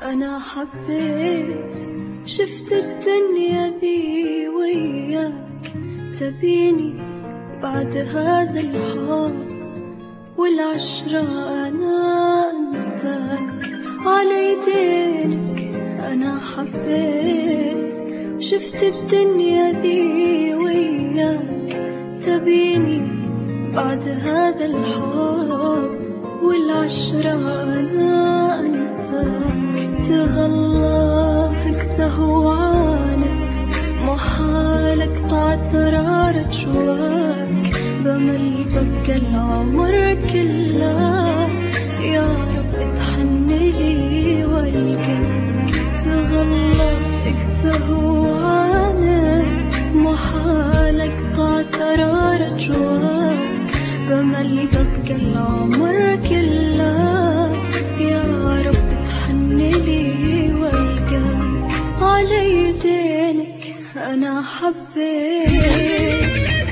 أنا حبيت، شفت الدنيا ذي وياك، تبيني بعد هذا الحب والعشرة أنا أنساك على يدينك. أنا حبيت، شفت الدنيا ذي وياك، تبيني بعد هذا الحب والعشرة أنا أنساك. تغلى سهو عانت، محالك طعترارة شواك، بمل بقى العمر كله، يا رب تحن لي والقاك. تغلى سهو عانت، محالك طعترارة شواك، بمل بقى العمر كله، يا رب تحن لي والقاك. على يدينك أنا حبيت.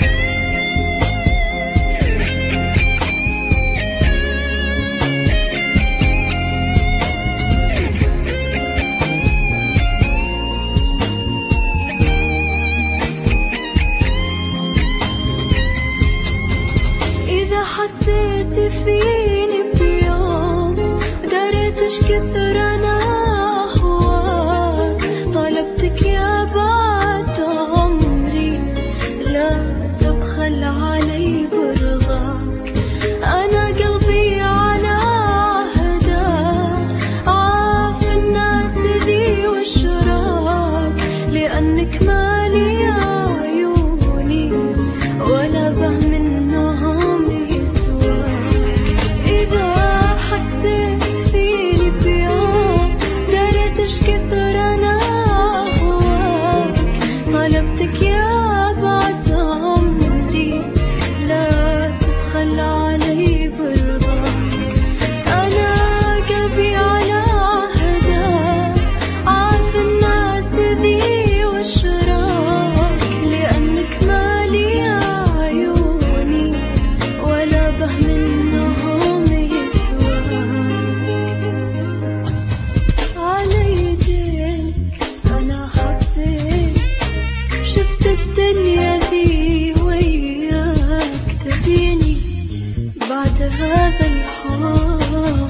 إذا حسيت فيني بيوم، دريت إيش كثر أنا أهواك، طلبتك يا بعد عمري، لا تبخل علي برضاك. أنا قلبي على عهدك، عاف الناس ذي وشراك، لأنك مالي عيوني ولا به منهم يسواك. إذا حسيت فيني بيوم، دريت إيش كثر أنا أهواك، طلبتك يا بعد عمري، لا تبخل علي برضاك. أنا قلبي على عهدك، عارف الناس ذي وشراك، لأنك مالي عيوني ولا به منهم يسواك. على يدينك أنا حبيت، شفت الدنيا ذي وياك، تبيني بعد هذا الحب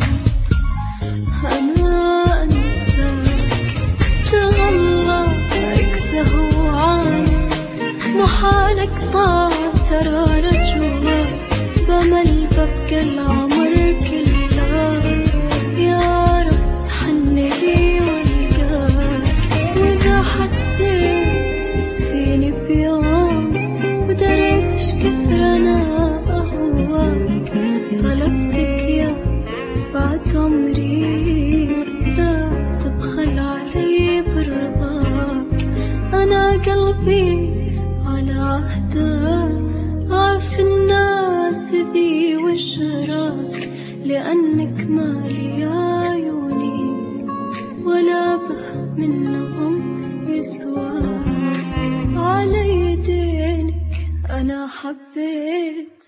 أنا أنساك. تغلى سهو عنك، محالك طاع ترارة جواك، بمل ببقى العمر كله، يا رب تحن لي والقاك. وإذا حسيت فيني بيوم، ودريت إيش كثر أنا أهواك، طلبتك يا بعد عمري، لا تبخل علي برضاك. أنا قلبي على عهدك، عارف الناس ذي وشراك، لأنك مالي عيوني ولا به منهم يسواك. على يدينك أنا حبيت.